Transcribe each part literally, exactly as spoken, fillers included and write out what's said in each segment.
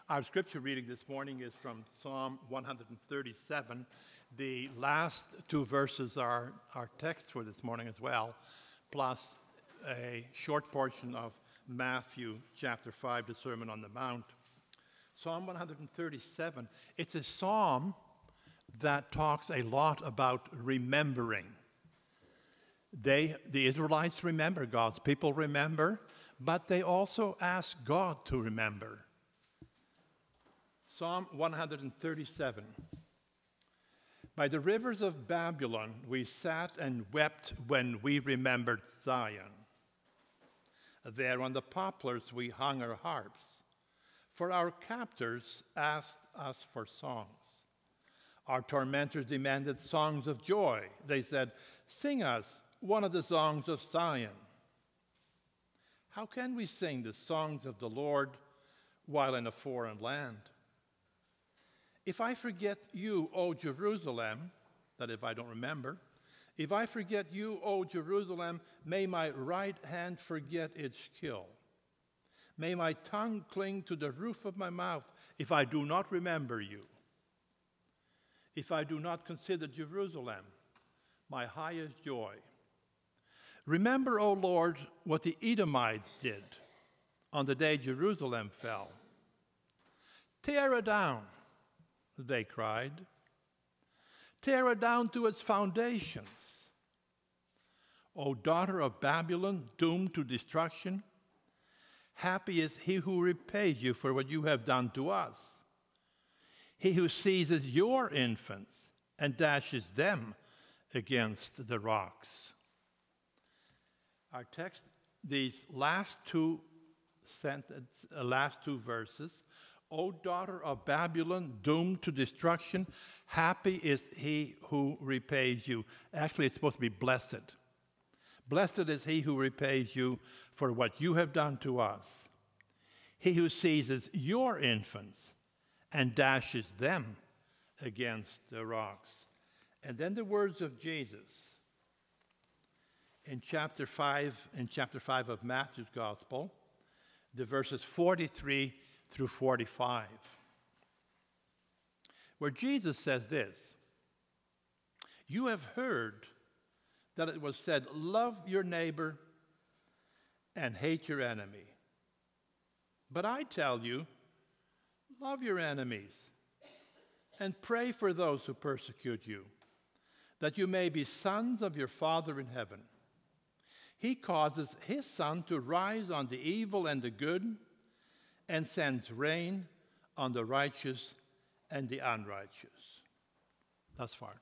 Our scripture reading this morning is from Psalm one thirty-seven. The last two verses are our text for this morning as well, plus a short portion of Matthew chapter five, the Sermon on the Mount. Psalm one thirty-seven, it's a psalm that talks a lot about remembering. They, the Israelites remember, God's people remember, but they also ask God to remember. Psalm one thirty-seven. By the rivers of Babylon we sat and wept when we remembered Zion. There on the poplars we hung our harps, for our captors asked us for songs. Our tormentors demanded songs of joy. They said, "Sing us one of the songs of Zion." How can we sing the songs of the Lord while in a foreign land? If I forget you, O Jerusalem, that if I don't remember, if I forget you, O Jerusalem, may my right hand forget its skill. May my tongue cling to the roof of my mouth if I do not remember you. If I do not consider Jerusalem my highest joy. Remember, O Lord, what the Edomites did on the day Jerusalem fell. Tear it down, they cried. Tear it down to its foundations. O daughter of Babylon, doomed to destruction, happy is he who repays you for what you have done to us. He who seizes your infants and dashes them against the rocks. Our text, these last two sentence, uh, last two verses, O daughter of Babylon, doomed to destruction, happy is he who repays you. Actually, it's supposed to be blessed. Blessed is he who repays you for what you have done to us. He who seizes your infants and dashes them against the rocks. And then the words of Jesus in chapter five, in chapter five of Matthew's Gospel, the verses forty-three through forty-five, where Jesus says this: "You have heard that it was said, 'Love your neighbor and hate your enemy.' But I tell you, love your enemies and pray for those who persecute you, that you may be sons of your Father in heaven. He causes his sun to rise on the evil and the good, and sends rain on the righteous and the unrighteous." Thus far.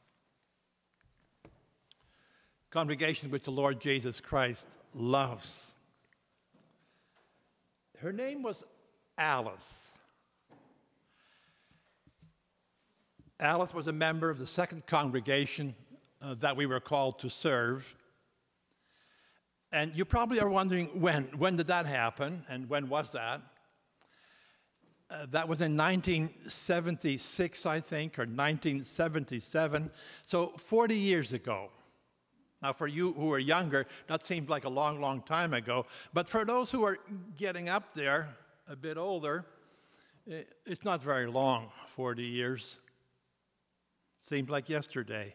Congregation which the Lord Jesus Christ loves. Her name was Alice. Alice was a member of the second congregation uh, that we were called to serve. And you probably are wondering when. When did that happen? And when was that? Uh, that was in nineteen seventy-six, I think, or nineteen seventy-seven. So forty years ago. Now, for you who are younger, that seems like a long, long time ago. But for those who are getting up there, a bit older, it's not very long, forty years. Seems like yesterday.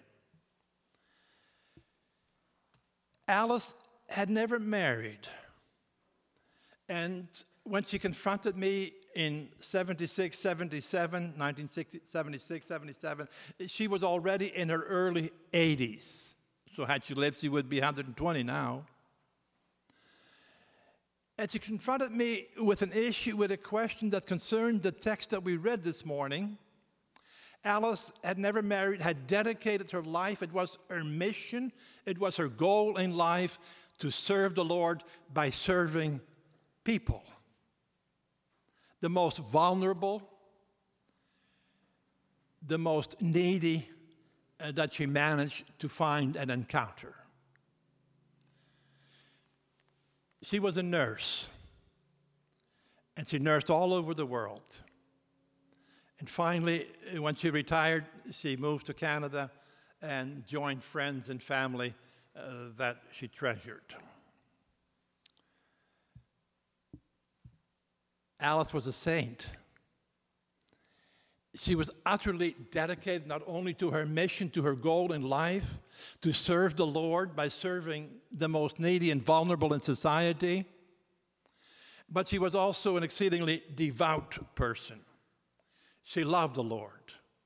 Alice had never married. And when she confronted me in seventy-six, seventy-seven, nineteen seventy-six, seventy-seven, she was already in her early eighties. So had she lived, she would be one hundred twenty now. And she confronted me with an issue, with a question that concerned the text that we read this morning. Alice had never married, had dedicated her life. It was her mission. It was her goal in life to serve the Lord by serving people. The most vulnerable, the most needy uh, that she managed to find and encounter. She was a nurse, and she nursed all over the world. And finally, when she retired, she moved to Canada and joined friends and family uh, that she treasured. Alice was a saint. She was utterly dedicated not only to her mission, to her goal in life, to serve the Lord by serving the most needy and vulnerable in society, but she was also an exceedingly devout person. She loved the Lord.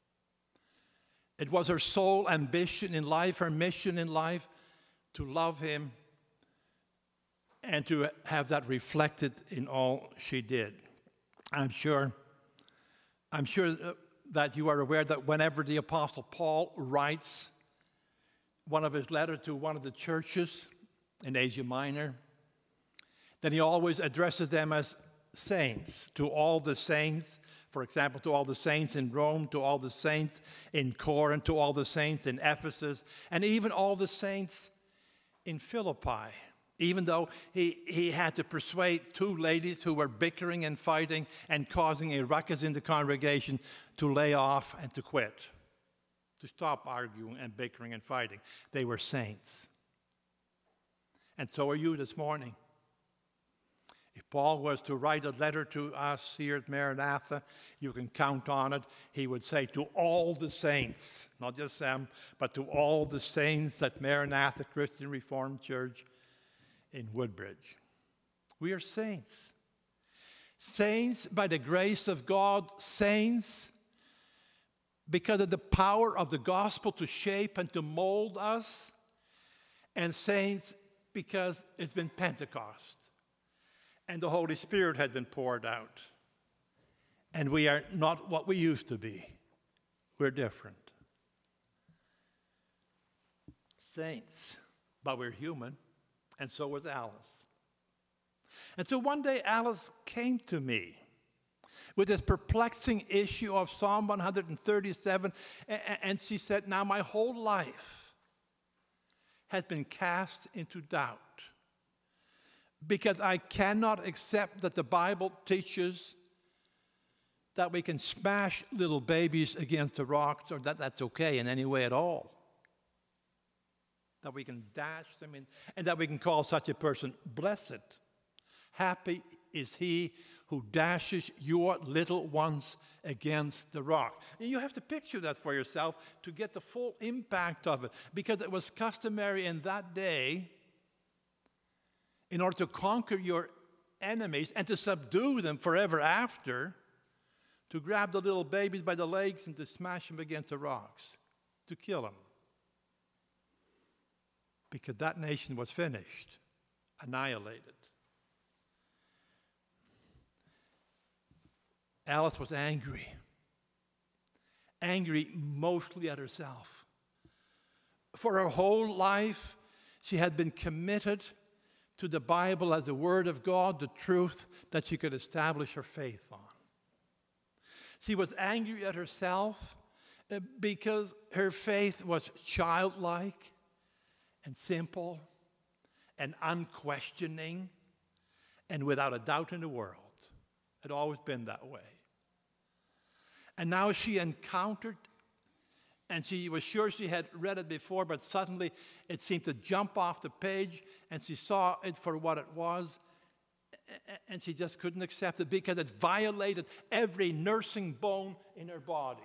It was her sole ambition in life, her mission in life, to love him and to have that reflected in all she did. I'm sure, I'm sure that you are aware that whenever the Apostle Paul writes one of his letters to one of the churches in Asia Minor, then he always addresses them as saints, to all the saints. For example, to all the saints in Rome, to all the saints in Corinth, to all the saints in Ephesus, and even all the saints in Philippi, even though he, he had to persuade two ladies who were bickering and fighting and causing a ruckus in the congregation to lay off and to quit, to stop arguing and bickering and fighting. They were saints. And so are you this morning. If Paul was to write a letter to us here at Maranatha, you can count on it. He would say to all the saints, not just them, but to all the saints at Maranatha Christian Reformed Church in Woodbridge. We are saints. Saints by the grace of God, saints because of the power of the gospel to shape and to mold us, and saints because it's been Pentecost. And the Holy Spirit has been poured out. And we are not what we used to be. We're different. Saints, but we're human. And so was Alice. And so one day Alice came to me with this perplexing issue of Psalm one thirty-seven. And she said, now my whole life has been cast into doubt, because I cannot accept that the Bible teaches that we can smash little babies against the rocks, or that that's okay in any way at all. That we can dash them in, and that we can call such a person blessed. Happy is he who dashes your little ones against the rock. And you have to picture that for yourself to get the full impact of it, because it was customary in that day, in order to conquer your enemies and to subdue them forever after, to grab the little babies by the legs and to smash them against the rocks, to kill them. Because that nation was finished, annihilated. Alice was angry. Angry mostly at herself. For her whole life, she had been committed to the Bible as the Word of God, the truth that she could establish her faith on. She was angry at herself because her faith was childlike and simple and unquestioning and without a doubt in the world. It had always been that way. And now she encountered, and she was sure she had read it before, but suddenly it seemed to jump off the page, and she saw it for what it was, and she just couldn't accept it because it violated every nursing bone in her body.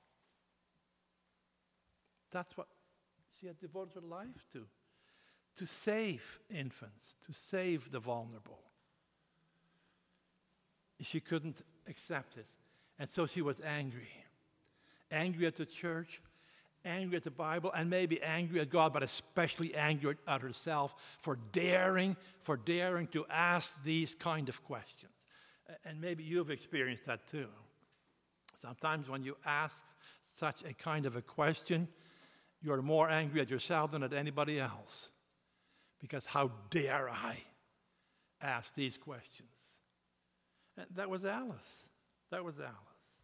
That's what she had devoted her life to, to save infants, to save the vulnerable. She couldn't accept it, and so she was angry. Angry at the church, angry at the Bible, and maybe angry at God, but especially angry at herself for daring, for daring to ask these kind of questions. And maybe you've experienced that too. Sometimes when you ask such a kind of a question, you're more angry at yourself than at anybody else. Because how dare I ask these questions? And that was Alice. That was Alice.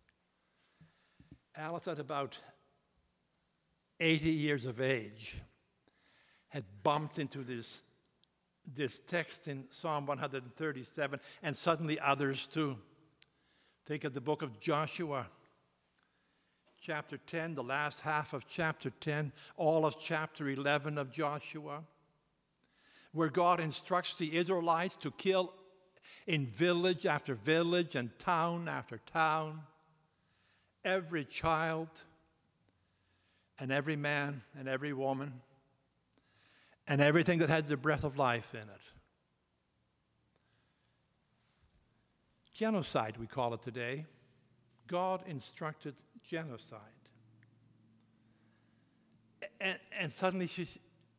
Alice, at about eighty years of age, had bumped into this, this text in Psalm one thirty-seven, and suddenly others too. Think of the book of Joshua, chapter ten, the last half of chapter ten, all of chapter eleven of Joshua, where God instructs the Israelites to kill in village after village and town after town. every child and every man and every woman and everything that had the breath of life in it. Genocide, we call it today. God instructed genocide. And, and suddenly she's,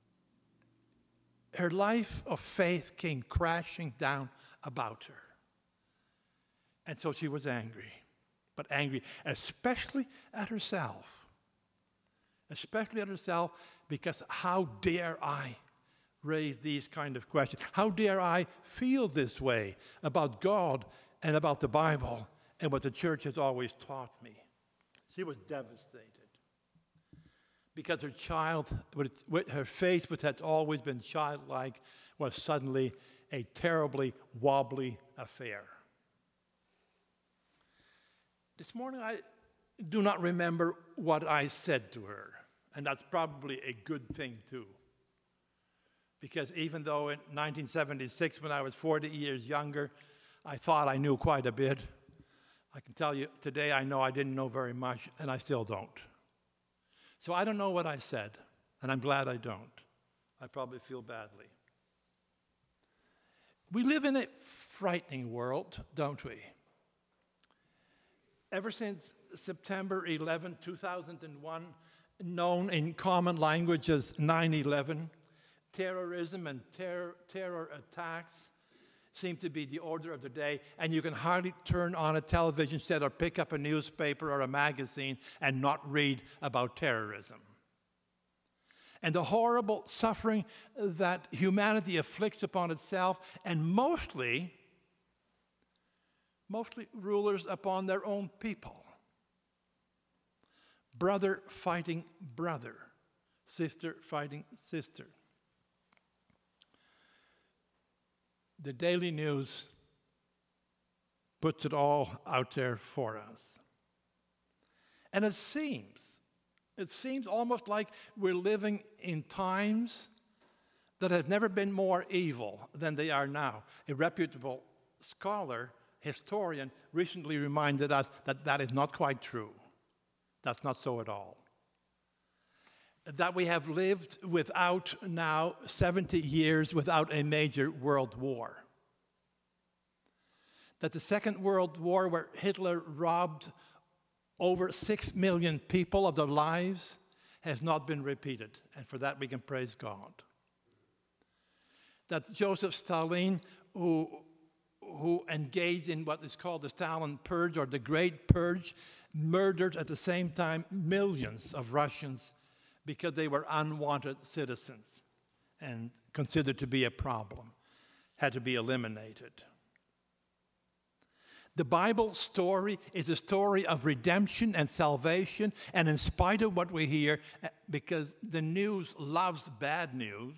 her life of faith came crashing down about her. And so she was angry, but angry especially at herself. Especially at herself, because how dare I raise these kind of questions? How dare I feel this way about God and about the Bible and what the church has always taught me? She was devastated because her child, with her faith, which had always been childlike, was suddenly a terribly wobbly affair. This morning, I do not remember what I said to her, and that's probably a good thing, too. Because even though in nineteen seventy-six, when I was forty years younger, I thought I knew quite a bit, I can tell you today I know I didn't know very much, and I still don't. So I don't know what I said, and I'm glad I don't. I probably feel badly. We live in a frightening world, don't we? Ever since September eleventh, two thousand one, known in common language as nine eleven, terrorism and ter- terror attacks seem to be the order of the day, and you can hardly turn on a television set or pick up a newspaper or a magazine and not read about terrorism. And the horrible suffering that humanity afflicts upon itself, and mostly, mostly rulers upon their own people. Brother fighting brother, sister fighting sister. The Daily News puts it all out there for us. And it seems, it seems almost like we're living in times that have never been more evil than they are now. A reputable scholar, historian, recently reminded us that that is not quite true. That's not so at all. That we have lived without now seventy years without a major world war. That the Second World War, where Hitler robbed over six million people of their lives, has not been repeated. And for that we can praise God. That Joseph Stalin, who, who engaged in what is called the Stalin Purge or the Great Purge, murdered at the same time millions of Russians because they were unwanted citizens and considered to be a problem, had to be eliminated. The Bible story is a story of redemption and salvation, and in spite of what we hear, because the news loves bad news,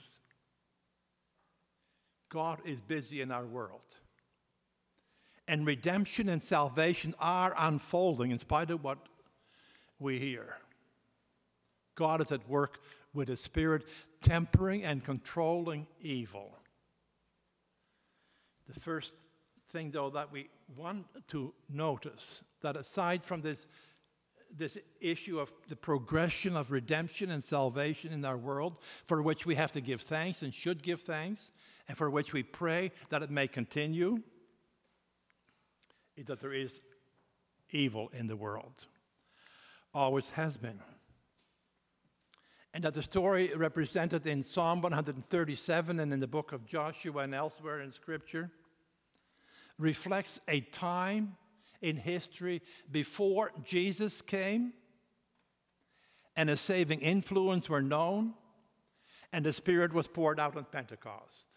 God is busy in our world. And redemption and salvation are unfolding in spite of what we hear. God is at work with His Spirit, tempering and controlling evil. The first thing, though, that we want to notice, that aside from this, this issue of the progression of redemption and salvation in our world, for which we have to give thanks and should give thanks, and for which we pray that it may continue, is that there is evil in the world. Always has been. And that the story represented in Psalm one thirty-seven and in the book of Joshua and elsewhere in Scripture reflects a time in history before Jesus came and a saving influence were known and the Spirit was poured out on Pentecost.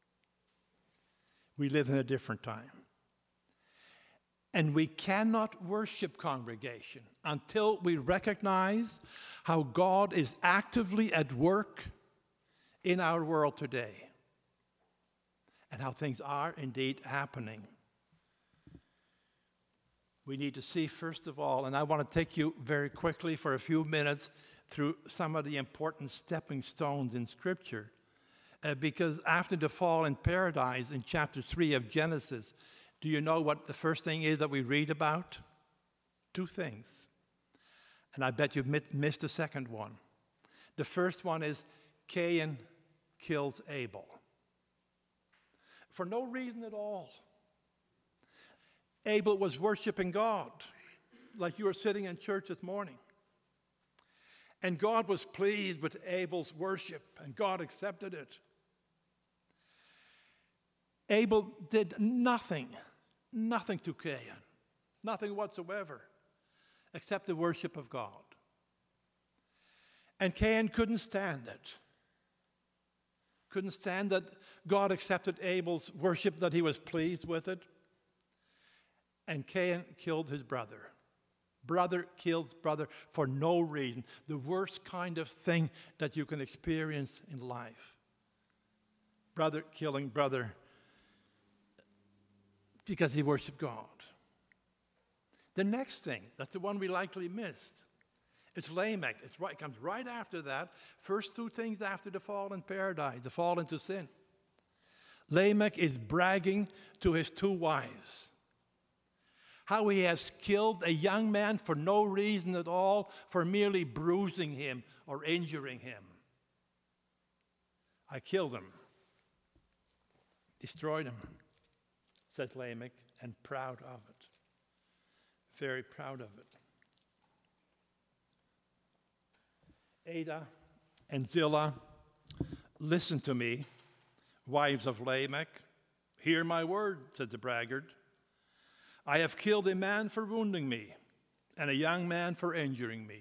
We live in a different time. And we cannot worship, congregation, until we recognize how God is actively at work in our world today and how things are indeed happening. We need to see, first of all, and I want to take you very quickly for a few minutes through some of the important stepping stones in Scripture. Uh, because after the fall in paradise in chapter three of Genesis, do you know what the first thing is that we read about? Two things. And I bet you've missed the second one. The first one is Cain kills Abel. For no reason at all. Abel was worshiping God, like you were sitting in church this morning. And God was pleased with Abel's worship, and God accepted it. Abel did nothing, nothing to Cain, nothing whatsoever, except the worship of God. And Cain couldn't stand it. Couldn't stand that God accepted Abel's worship, that he was pleased with it. And Cain killed his brother. Brother kills brother for no reason. The worst kind of thing that you can experience in life. Brother killing brother because he worshiped God. The next thing, that's the one we likely missed. It's Lamech. It's right, it comes right after that. First two things after the fall in paradise, the fall into sin. Lamech is bragging to his two wives how he has killed a young man for no reason at all, for merely bruising him or injuring him. I killed him, destroyed him, said Lamech, and proud of it. Very proud of it. Ada and Zillah, listen to me, wives of Lamech. Hear my word, said the braggart. I have killed a man for wounding me, and a young man for injuring me.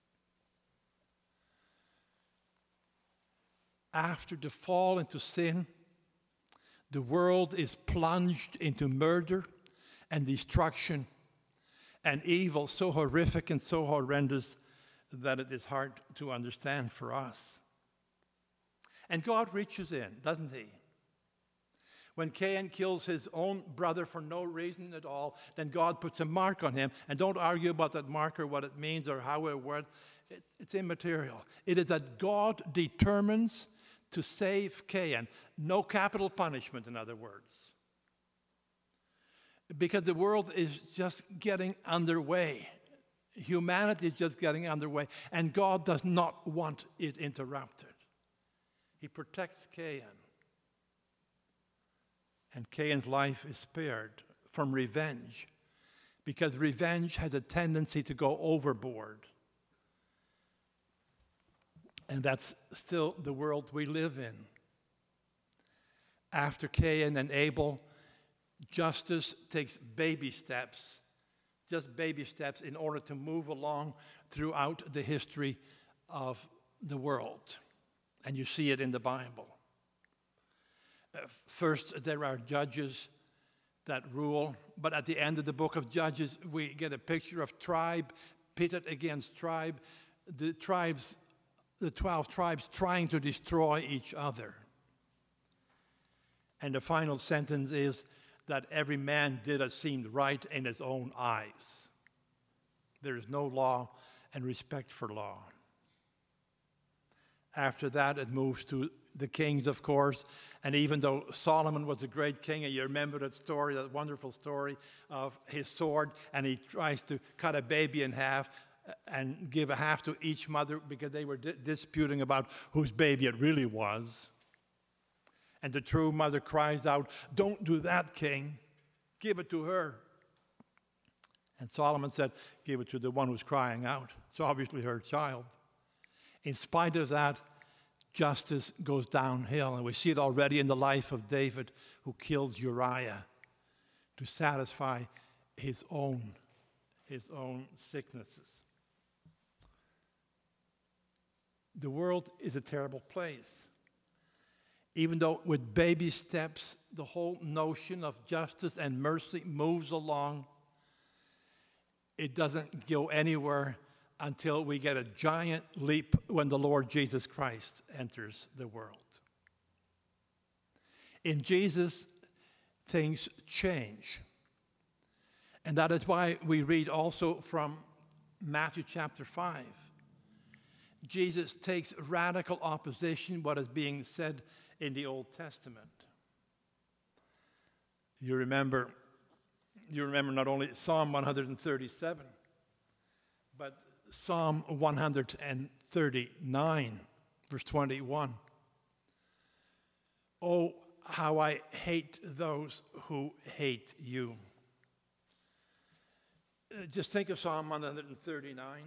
After the fall into sin, the world is plunged into murder and destruction and evil so horrific and so horrendous that it is hard to understand for us. And God reaches in, doesn't he? When Cain kills his own brother for no reason at all, then God puts a mark on him. And don't argue about that marker, what it means or how it works. It's immaterial. It is that God determines to save Cain. No capital punishment, in other words. Because the world is just getting underway. Humanity is just getting underway, and God does not want it interrupted. He protects Cain. And Cain's life is spared from revenge, because revenge has a tendency to go overboard. And that's still the world we live in. After Cain and Abel, justice takes baby steps. Just baby steps in order to move along throughout the history of the world. And you see it in the Bible. Uh, first, there are judges that rule, but at the end of the book of Judges, we get a picture of tribe pitted against tribe, the tribes, the twelve tribes trying to destroy each other. And the final sentence is that every man did as seemed right in his own eyes. There is no law and respect for law. After that, it moves to the kings, of course. And even though Solomon was a great king, and you remember that story, that wonderful story of his sword, and he tries to cut a baby in half and give a half to each mother because they were di- disputing about whose baby it really was. And the true mother cries out, "Don't do that, king. Give it to her." And Solomon said, "Give it to the one who's crying out." It's obviously her child. In spite of that, justice goes downhill. And we see it already in the life of David, who kills Uriah to satisfy his own, his own sicknesses. The world is a terrible place. Even though with baby steps, the whole notion of justice and mercy moves along, it doesn't go anywhere until we get a giant leap when the Lord Jesus Christ enters the world. In Jesus, things change. And that is why we read also from Matthew chapter five. Jesus takes radical opposition what is being said in the Old Testament. You remember, you remember not only Psalm one thirty-seven, but Psalm one thirty-nine, verse twenty-one. Oh, how I hate those who hate you. Uh, Just think of Psalm one thirty-nine.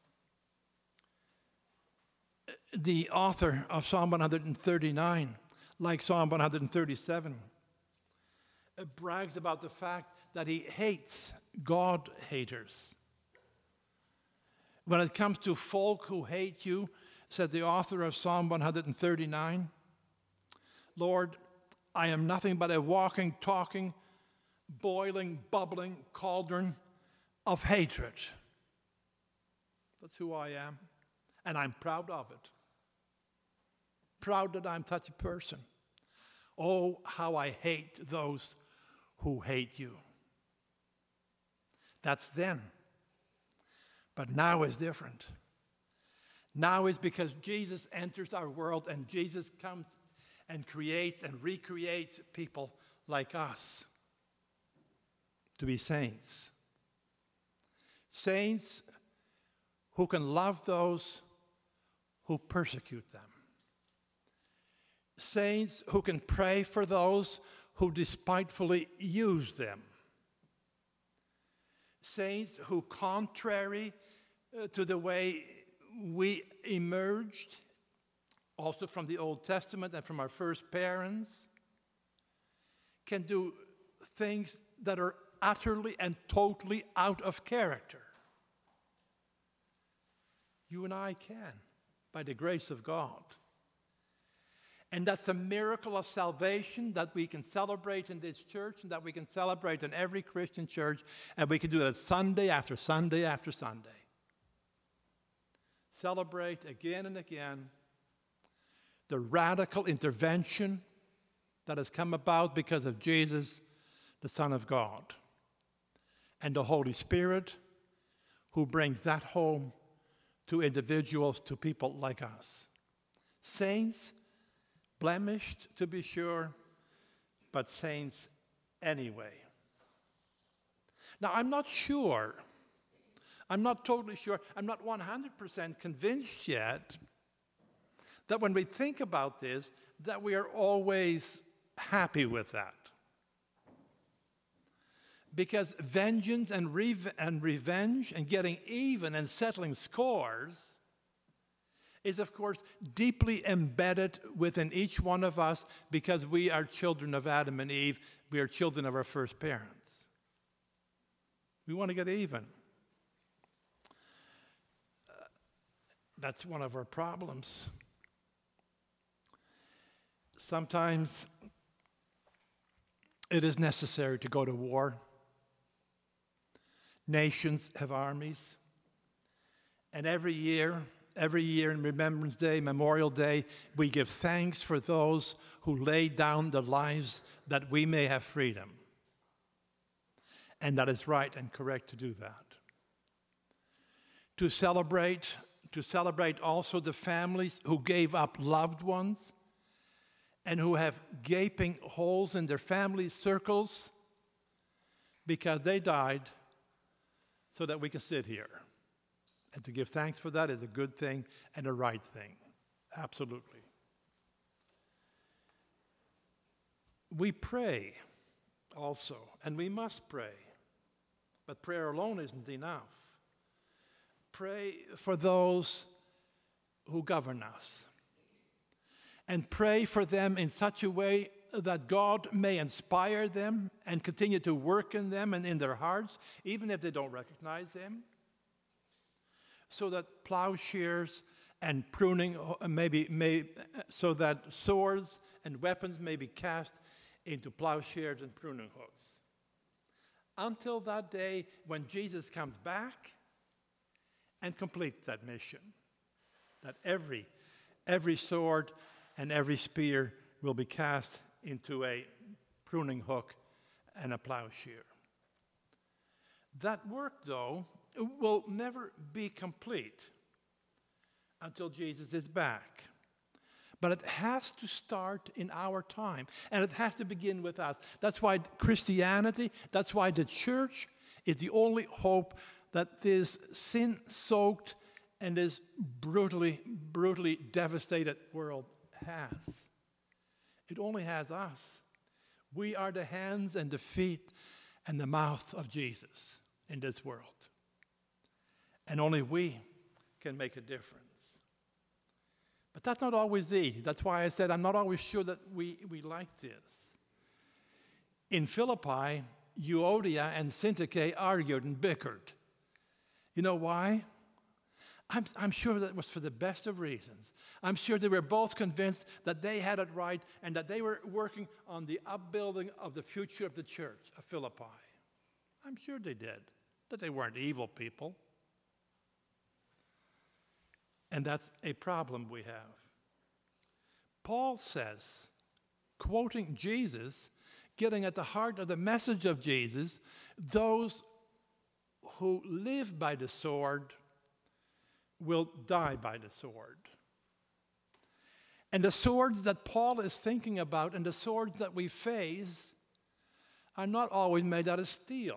The author of Psalm one thirty-nine, like Psalm one thirty-seven, uh, brags about the fact that he hates God haters. When it comes to folk who hate you, said the author of Psalm one thirty-nine, Lord, I am nothing but a walking, talking, boiling, bubbling cauldron of hatred. That's who I am, and I'm proud of it. Proud that I'm such a person. Oh, how I hate those who hate you. That's then. But now is different. Now is because Jesus enters our world and Jesus comes and creates and recreates people like us to be saints. Saints who can love those who persecute them. Saints who can pray for those who despitefully use them. Saints who, contrary uh, to the way we emerged, also from the Old Testament and from our first parents, can do things that are utterly and totally out of character. You and I can, by the grace of God. And that's a miracle of salvation that we can celebrate in this church and that we can celebrate in every Christian church, and we can do that Sunday after Sunday after Sunday. Celebrate again and again the radical intervention that has come about because of Jesus, the Son of God, and the Holy Spirit who brings that home to individuals, to people like us. Saints, blemished to be sure, but saints anyway. Now, I'm not sure, I'm not totally sure, I'm not one hundred percent convinced yet that when we think about this, that we are always happy with that. Because vengeance and, rev- and revenge and getting even and settling scores is, of course, deeply embedded within each one of us because we are children of Adam and Eve. We are children of our first parents. We want to get even. Uh, that's one of our problems. Sometimes it is necessary to go to war. Nations have armies. And every year, Every year in Remembrance Day, Memorial Day, we give thanks for those who laid down their lives that we may have freedom. And that is right and correct to do that. To celebrate, to celebrate also the families who gave up loved ones and who have gaping holes in their family circles because they died so that we can sit here. And to give thanks for that is a good thing and a right thing. Absolutely. We pray also, and we must pray. But prayer alone isn't enough. Pray for those who govern us. And pray for them in such a way that God may inspire them and continue to work in them and in their hearts, even if they don't recognize Him. So that plowshares and pruning maybe may, so that swords and weapons may be cast into plowshares and pruning hooks. Until that day when Jesus comes back and completes that mission. That every, every sword and every spear will be cast into a pruning hook and a plowshare. That work, though, will never be complete until Jesus is back. But it has to start in our time, and it has to begin with us. That's why Christianity, that's why the church is the only hope that this sin-soaked and this brutally, brutally devastated world has. It only has us. We are the hands and the feet and the mouth of Jesus in this world. And only we can make a difference. But that's not always easy. That's why I said I'm not always sure that we, we like this. In Philippi, Euodia and Syntyche argued and bickered. You know why? I'm, I'm sure that was for the best of reasons. I'm sure they were both convinced that they had it right and that they were working on the upbuilding of the future of the church of Philippi. I'm sure they did, that they weren't evil people. And that's a problem we have. Paul says, quoting Jesus, getting at the heart of the message of Jesus, those who live by the sword will die by the sword. And the swords that Paul is thinking about and the swords that we face are not always made out of steel.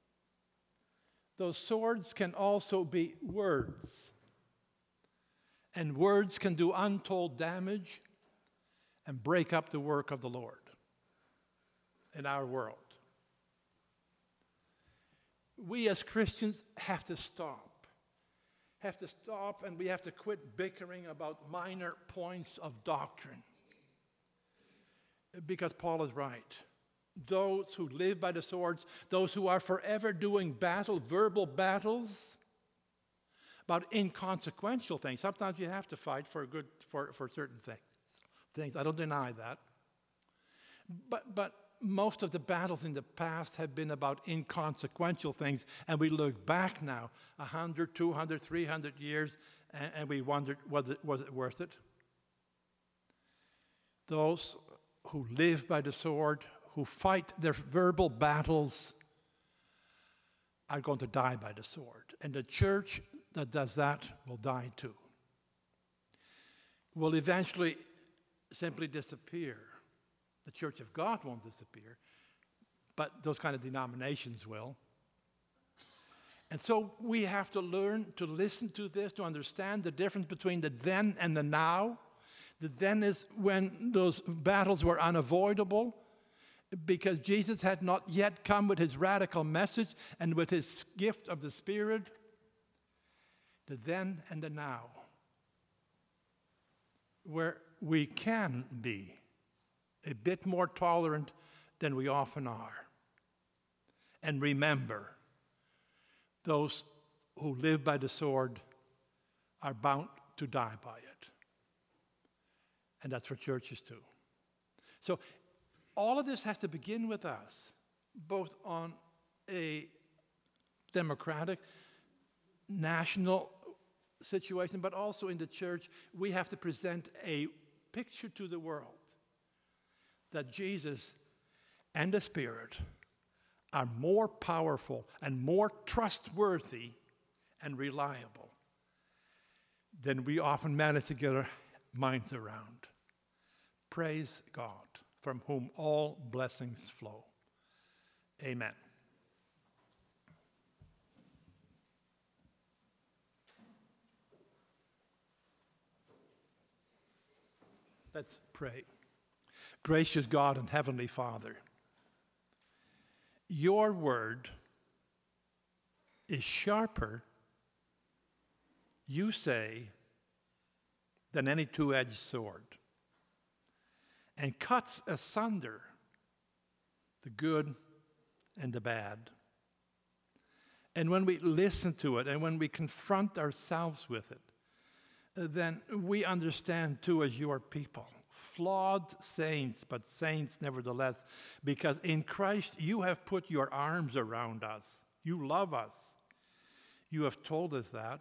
Those swords can also be words. And words can do untold damage and break up the work of the Lord in our world. We as Christians have to stop. Have to stop and we have to quit bickering about minor points of doctrine. Because Paul is right. Those who live by the swords, those who are forever doing battle, verbal battles, about inconsequential things. Sometimes you have to fight for good for, for certain things. Things. I don't deny that. But but most of the battles in the past have been about inconsequential things, and we look back now, one hundred, two hundred, three hundred years, and, and we wondered, was it, was it worth it? Those who live by the sword, who fight their verbal battles, are going to die by the sword. And the church that does that will die too. Will eventually simply disappear. The Church of God won't disappear, but those kind of denominations will. And so we have to learn to listen to this, to understand the difference between the then and the now. The then is when those battles were unavoidable because Jesus had not yet come with his radical message and with his gift of the Spirit. The then and the now, where we can be a bit more tolerant than we often are. And remember, those who live by the sword are bound to die by it. And that's for churches too. So all of this has to begin with us, both on a democratic, national situation, but also in the church. We have to present a picture to the world that Jesus and the Spirit are more powerful and more trustworthy and reliable than we often manage to get our minds around. Praise God, from whom all blessings flow. Amen. Let's pray. Gracious God and Heavenly Father, your word is sharper, you say, than any two-edged sword, and cuts asunder the good and the bad. And when we listen to it and when we confront ourselves with it, then we understand too as your people, flawed saints, but saints nevertheless, because in Christ you have put your arms around us. You love us. You have told us that.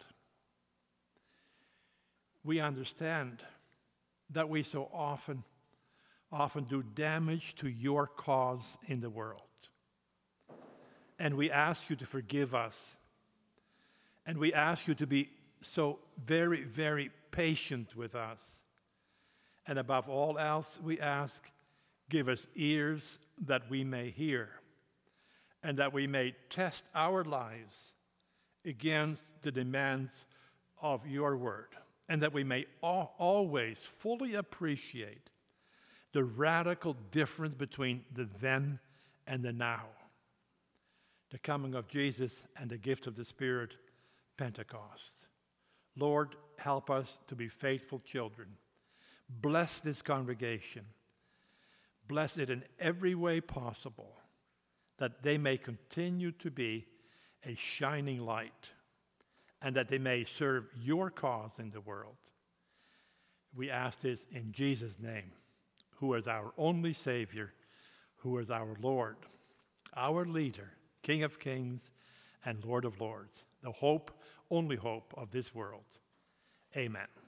We understand that we so often, often do damage to your cause in the world. And we ask you to forgive us. And we ask you to be so very, very patient with us. And above all else, we ask, give us ears that we may hear, and that we may test our lives against the demands of your word, and that we may al- always fully appreciate the radical difference between the then and the now, the coming of Jesus and the gift of the Spirit, Pentecost. Lord, help us to be faithful children. Bless this congregation. Bless it in every way possible, that they may continue to be a shining light, and that they may serve your cause in the world. We ask this in Jesus' name, who is our only Savior, who is our Lord, our leader, King of kings and Lord of lords, the hope, only hope of this world. Amen.